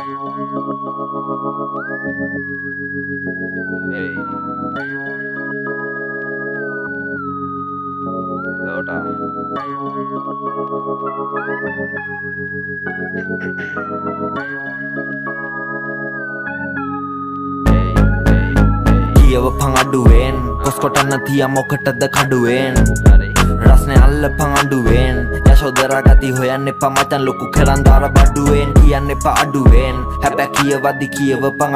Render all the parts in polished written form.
Hey, Lota. Hey, hey, hey. කියව පං කොස් කොටන්න තිය මොකටද කඩුවෙන් Hurry. රස්නේ අල්ල පං යශෝදරා ගති හොයන්න එපා මචන් ලොකු කරන්දාර බඩුවෙන් කියන්න එපා අඩුවෙන් හැබැ කියවදි කියව පං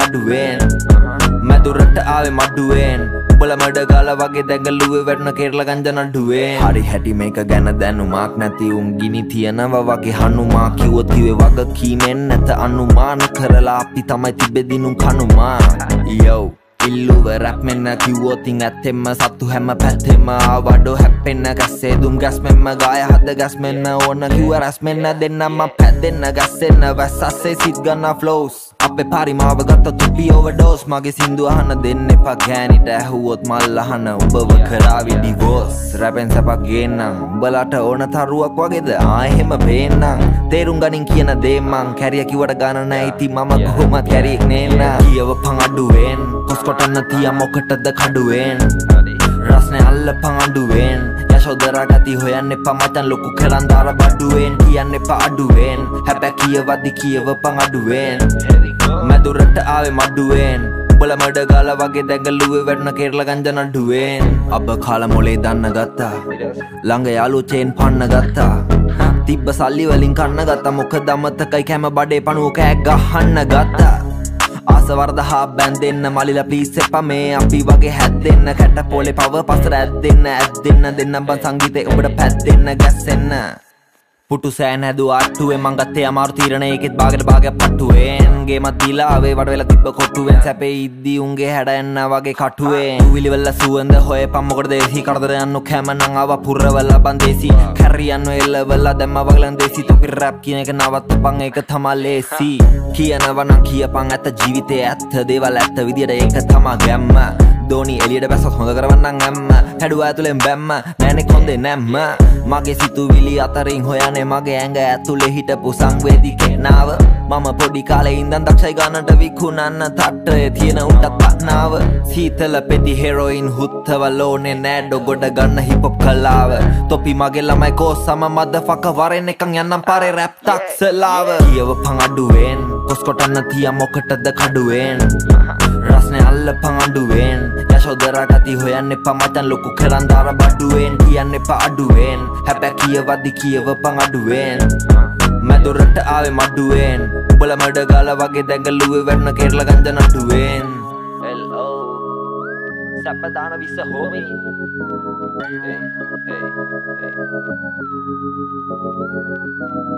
මැදුරට ආවේ මඩුවෙන් උඹල මඩ ගාල වගේ දැඟලුවේ වැටුන කෙරලා ගංජන අඩුවෙන් හරි හැටි මේක ගැන දැනුමක් නැති උන් ගිනි තියනවා වගේ හනුමා කිව්වොත් කිව්වේ වග කීමෙන් නැත අනුමාන කරලා අපි තමයි තිබෙදිනුම් කනුමා යෝ ඉල්ලුව රැප් මෙන්න කිව්වොතින් ඇත්තෙම සත්තු හැම පැත්තෙම ආවඩෝ හැප්පෙන්න ගැස්සේ දුම් ගැස් මෙන්න ගාය හද ගැස් මෙන්න ඕන කිව්ව රැස් මෙන්න දෙන්නම පැද්දෙන්න ගැස්සෙන්න වැස්සස්සේ සිත් ගන්න ෆ්ලෝස් අපේ පරිමාව ගත්ත තුපි ඕවර්ඩෝස් මගේ සින්දු අහන්න දෙන්න එපා ගෑනිට ඇහුවොත් මල් අහන උඹව කරාවි ඩිවෝස් රැපෙන් සැපක් ගේන්නම් උඹලට ඕන තරුවක් වගේද එහෙම පේන්නම් තේරුම් ගනින් කියන දේ මං කැරිය කිව්වට ගාන නැහැ ඉතින් මම කොහොමත් කැරියෙක් නේන්න කියව පං අඩුවෙන් කොස් කොටන්න තිය මොකටද කඩුවෙන් රස්නේ අල්ල පං අඩුවෙන් යශෝදරා ගති හොයන්න එපා මචන් ලොකු කරන්දාර බඩුවෙන් කියන්න එපා අඩුවෙන් හැබැ කියවදි කියව පං අඩුවෙන් මැදුරට ආවේ මඩුවෙන් උඹල මඩ ගාල වගේ දැඟලුවේ වැටුන කෙරලා ගංජන අඩුවෙන් අබ කාල මොලේ දන්න ගත්තා ළඟ යාළු චේන් පන්න ගත්තා තිබ්බ සල්ලි වලින් කන්න ගත්තා මොකද අමතකයි කැම බඩේ පණුව කෑ ගහන්න ගත්තා ආසවර්ද හා බැන්දෙන්න මලිලා ප්ලීස් එපා මේ අපි වගේ හැද්දෙන්න කැට පොලේ පව පසර ඇද්දෙන්න දෙන්න බං සංගීතේ උඹට පැද්දෙන්න ගැස්සෙන්න පුටු සෑන් හැදු අට්ටුවේ මං ගත්තේ අමාරු තීරණයකෙත් බාගෙට බාගයක් පට්ටුවෙන් ගේමත් දීලා ආවේ වඩ වෙලා තිබ්බ කොට්ටුවෙන් සැපේ ඉද්දි උන්ගේ හැඩ එන්න වගේ කටුවෙන් විලිවල සුවඳ හොයපන් මොකටද දේසි කරදර යන්නු කැම නං ආවා පුරවලා බන් දේසි කැරියන්න එල්ලවලා දැම්ම වගලන් දේසි තොපි රැප් කියන එක නවත්තපන් ඒක තමා ලේසි කියනවා නම් කියපන් ඇත්ත ජීවිතේ ඇත්ත දේවල් ඇත්ත විදියට ඒක තමා ගැම්ම දෝනි එලියට බැස්සත් හොඳ කරවන්නම් ඇම්ම හැඩුව ඇතුලෙන් බැම්ම නෑනෙ කොන්දේ නැම්ම මගේ සිතුවිලි අතරින් හොයන්නේ මගේ ඇඟ ඇතුලේ හිටපු සංවේදී කෙනාව මම පොඩි කාලේ ඉඳන් දක්ෂයි ගන්නට විකුණන්න තට්ටේ තියෙන උන්ට තණ්හාව සීතල පෙති හෙරොයින් හුත්තවල ඕනේ නෑ ඩොගොඩ ගන්න හිපොප් කලාව තොපි මගේ ළමයි කෝසම මදෆක වරෙන් එකන් යන්නම් පාරේ රැප් තක්සලාව කියව පං අඩුවෙන් කොස් කොටන්න තිය මොකටද කඩුවෙන් රස්නේ අල්ල පං අඩුවෙන් යශෝදරා ගති හොයන්න එපා මචන් ලොකු කරන්දාර බඩුවෙන් කියන්න එපා අඩුවෙන් හැබැ කියවදි කියව පං අඩුවෙන් මැදුරට ආවේ මඩුවෙන් උඹල මඩ ගාල වගේ දැඟලුවේ වැටුන කෙරලා ගංජන අඩුවෙන් Hello. සැපදාන විස හෝමි. Hey, hey, hey.